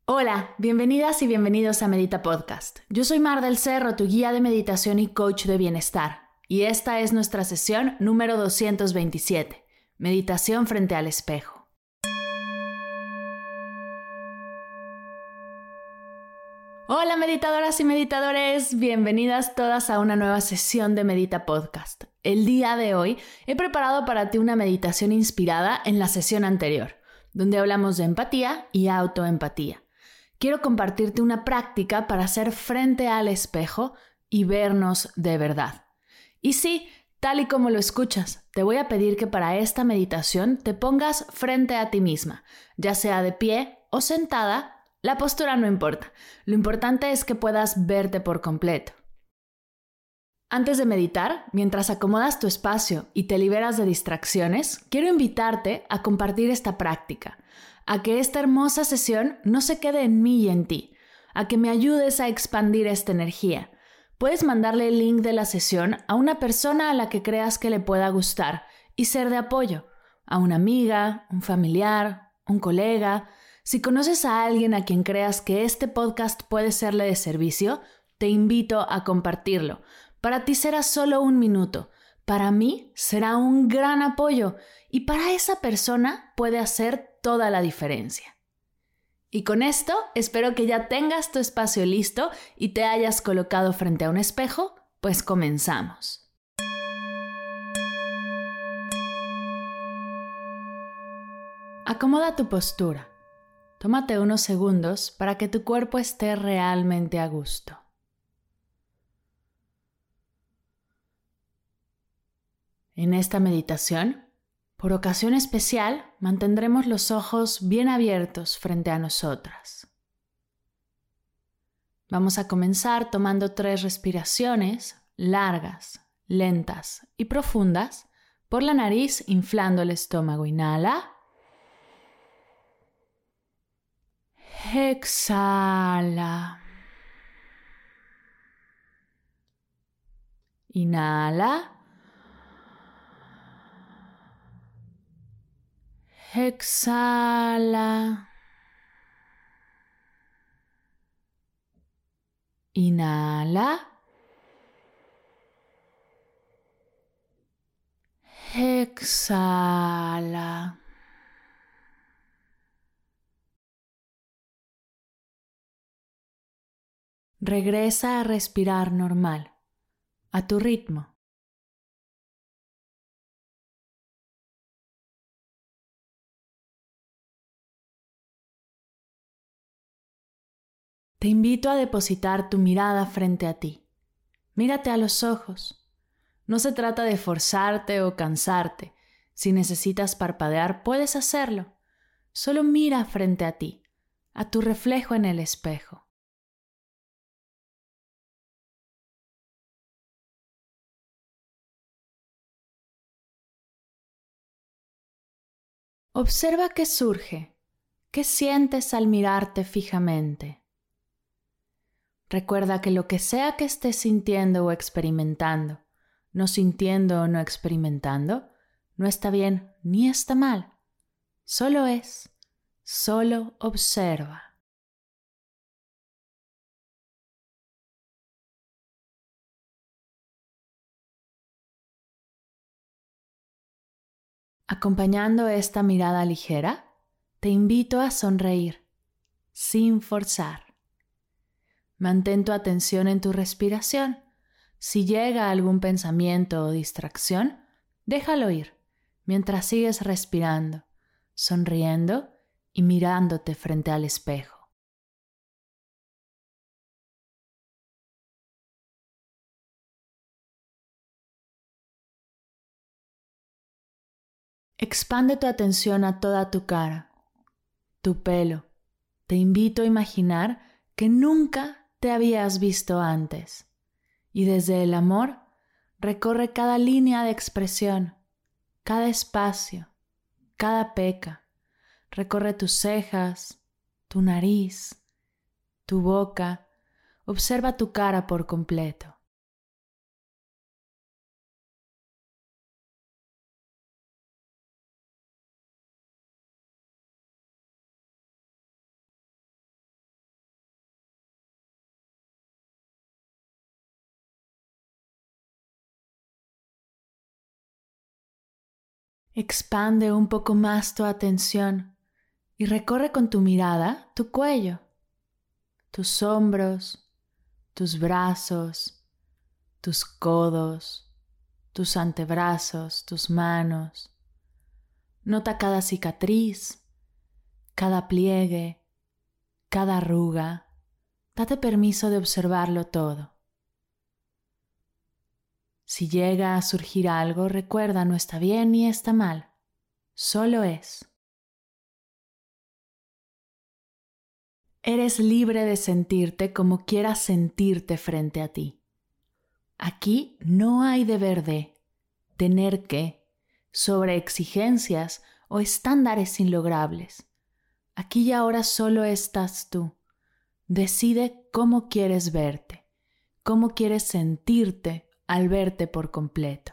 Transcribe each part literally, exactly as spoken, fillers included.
Hola, bienvenidas y bienvenidos a Medita Podcast. Yo soy Mar del Cerro, tu guía de meditación y coach de bienestar. Y esta es nuestra sesión número doscientos veintisiete, Meditación frente al espejo. Hola meditadoras y meditadores, bienvenidas todas a una nueva sesión de Medita Podcast. El día de hoy he preparado para ti una meditación inspirada en la sesión anterior, donde hablamos de empatía y autoempatía. Quiero compartirte una práctica para hacer frente al espejo y vernos de verdad. Y sí, tal y como lo escuchas, te voy a pedir que para esta meditación te pongas frente a ti misma, ya sea de pie o sentada, la postura no importa. Lo importante es que puedas verte por completo. Antes de meditar, mientras acomodas tu espacio y te liberas de distracciones, quiero invitarte a compartir esta práctica, a que esta hermosa sesión no se quede en mí y en ti, a que me ayudes a expandir esta energía. Puedes mandarle el link de la sesión a una persona a la que creas que le pueda gustar y ser de apoyo, a una amiga, un familiar, un colega. Si conoces a alguien a quien creas que este podcast puede serle de servicio, te invito a compartirlo. Para ti será solo un minuto, para mí será un gran apoyo y para esa persona puede hacer toda la diferencia. Y con esto espero que ya tengas tu espacio listo y te hayas colocado frente a un espejo, pues comenzamos. Acomoda tu postura. Tómate unos segundos para que tu cuerpo esté realmente a gusto. En esta meditación, por ocasión especial, mantendremos los ojos bien abiertos frente a nosotras. Vamos a comenzar tomando tres respiraciones largas, lentas y profundas por la nariz, inflando el estómago. Inhala. Exhala. Inhala. Exhala. Inhala. Exhala. Regresa a respirar normal, a tu ritmo. Te invito a depositar tu mirada frente a ti. Mírate a los ojos. No se trata de forzarte o cansarte. Si necesitas parpadear, puedes hacerlo. Solo mira frente a ti, a tu reflejo en el espejo. Observa qué surge, qué sientes al mirarte fijamente. Recuerda que lo que sea que estés sintiendo o experimentando, no sintiendo o no experimentando, no está bien ni está mal. Solo es, solo observa. Acompañando esta mirada ligera, te invito a sonreír, sin forzar. Mantén tu atención en tu respiración. Si llega algún pensamiento o distracción, déjalo ir, mientras sigues respirando, sonriendo y mirándote frente al espejo. Expande tu atención a toda tu cara, tu pelo. Te invito a imaginar que nunca te habías visto antes. Y desde el amor, recorre cada línea de expresión, cada espacio, cada peca. Recorre tus cejas, tu nariz, tu boca. Observa tu cara por completo. Expande un poco más tu atención y recorre con tu mirada tu cuello, tus hombros, tus brazos, tus codos, tus antebrazos, tus manos. Nota cada cicatriz, cada pliegue, cada arruga. Date permiso de observarlo todo. Si llega a surgir algo, recuerda, no está bien ni está mal, solo es. Eres libre de sentirte como quieras sentirte frente a ti. Aquí no hay deber de, tener que, sobre exigencias o estándares inlogrables. Aquí y ahora solo estás tú. Decide cómo quieres verte, cómo quieres sentirte al verte por completo.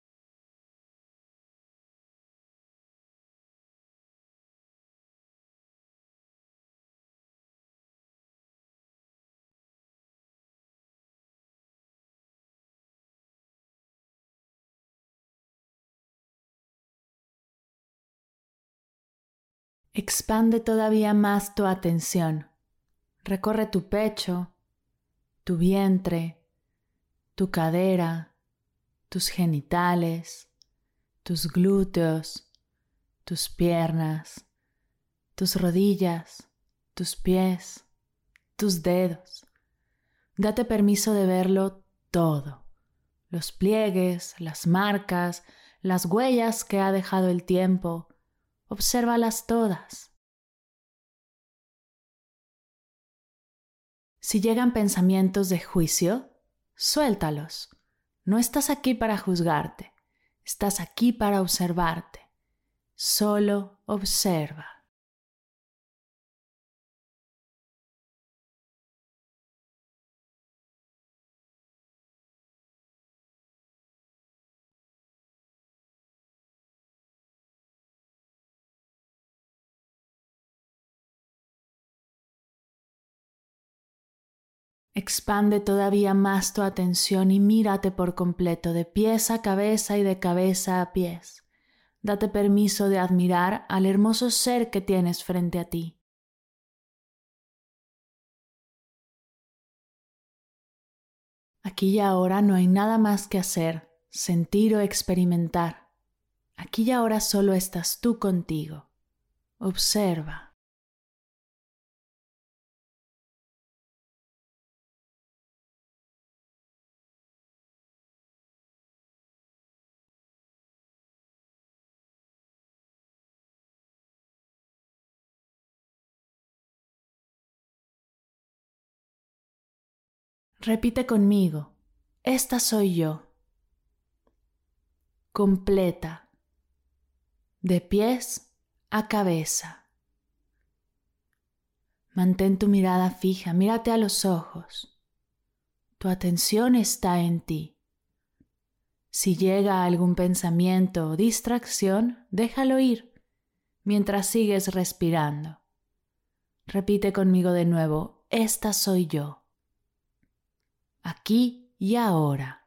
Expande todavía más tu atención. Recorre tu pecho, tu vientre, tu cadera, tus genitales, tus glúteos, tus piernas, tus rodillas, tus pies, tus dedos. Date permiso de verlo todo. Los pliegues, las marcas, las huellas que ha dejado el tiempo. Obsérvalas todas. Si llegan pensamientos de juicio, suéltalos. No estás aquí para juzgarte, estás aquí para observarte. Solo observa. Expande todavía más tu atención y mírate por completo, de pies a cabeza y de cabeza a pies. Date permiso de admirar al hermoso ser que tienes frente a ti. Aquí y ahora no hay nada más que hacer, sentir o experimentar. Aquí y ahora solo estás tú contigo. Observa. Repite conmigo. Esta soy yo. Completa. De pies a cabeza. Mantén tu mirada fija, mírate a los ojos. Tu atención está en ti. Si llega algún pensamiento o distracción, déjalo ir mientras sigues respirando. Repite conmigo de nuevo, esta soy yo. Aquí y ahora.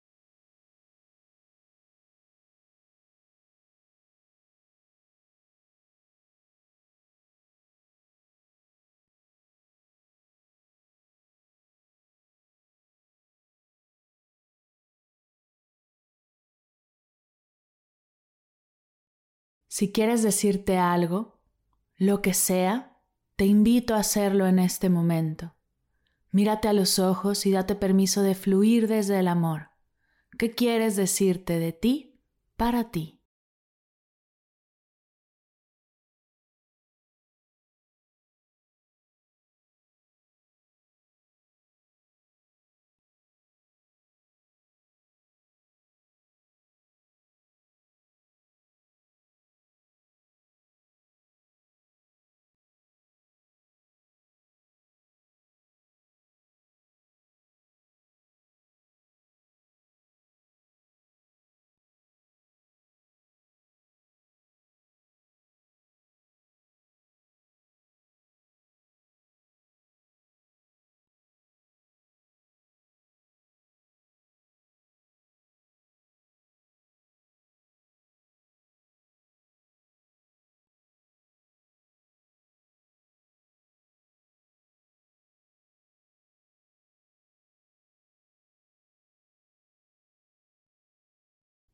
Si quieres decirte algo, lo que sea, te invito a hacerlo en este momento. Mírate a los ojos y date permiso de fluir desde el amor. ¿Qué quieres decirte de ti para ti?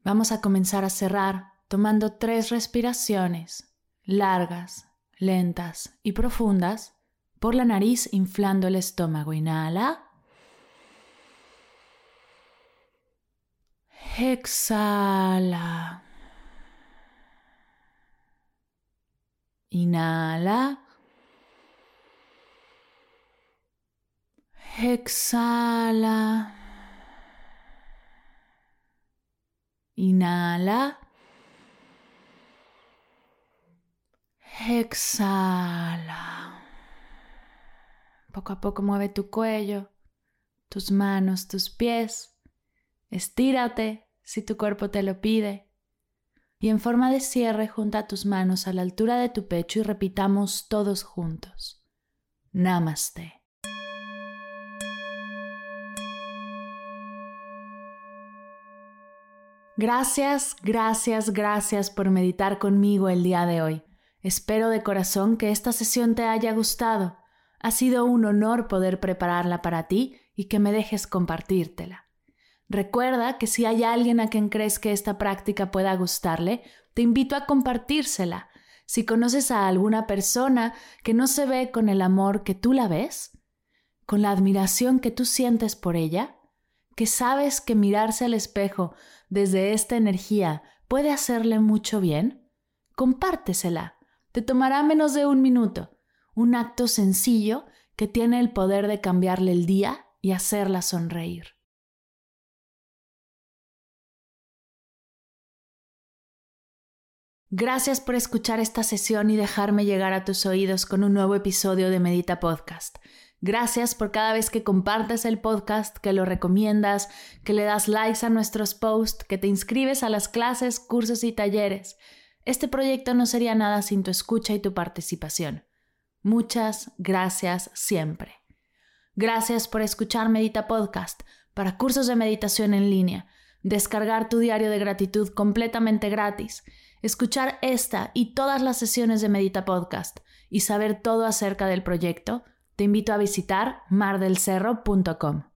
Vamos a comenzar a cerrar tomando tres respiraciones largas, lentas y profundas por la nariz, inflando el estómago. Inhala. Exhala. Inhala. Exhala. Inhala. Exhala. Poco a poco mueve tu cuello, tus manos, tus pies. Estírate si tu cuerpo te lo pide. Y en forma de cierre, junta tus manos a la altura de tu pecho y repitamos todos juntos. Namaste. Gracias, gracias, gracias por meditar conmigo el día de hoy. Espero de corazón que esta sesión te haya gustado. Ha sido un honor poder prepararla para ti y que me dejes compartírtela. Recuerda que si hay alguien a quien crees que esta práctica pueda gustarle, te invito a compartírsela. Si conoces a alguna persona que no se ve con el amor que tú la ves, con la admiración que tú sientes por ella, que sabes que mirarse al espejo desde esta energía puede hacerle mucho bien, compártesela. Te tomará menos de un minuto. Un acto sencillo que tiene el poder de cambiarle el día y hacerla sonreír. Gracias por escuchar esta sesión y dejarme llegar a tus oídos con un nuevo episodio de Medita Podcast. Gracias por cada vez que compartes el podcast, que lo recomiendas, que le das likes a nuestros posts, que te inscribes a las clases, cursos y talleres. Este proyecto no sería nada sin tu escucha y tu participación. Muchas gracias siempre. Gracias por escuchar Medita Podcast para cursos de meditación en línea, descargar tu diario de gratitud completamente gratis, escuchar esta y todas las sesiones de Medita Podcast y saber todo acerca del proyecto. Te invito a visitar mar del cerro punto com.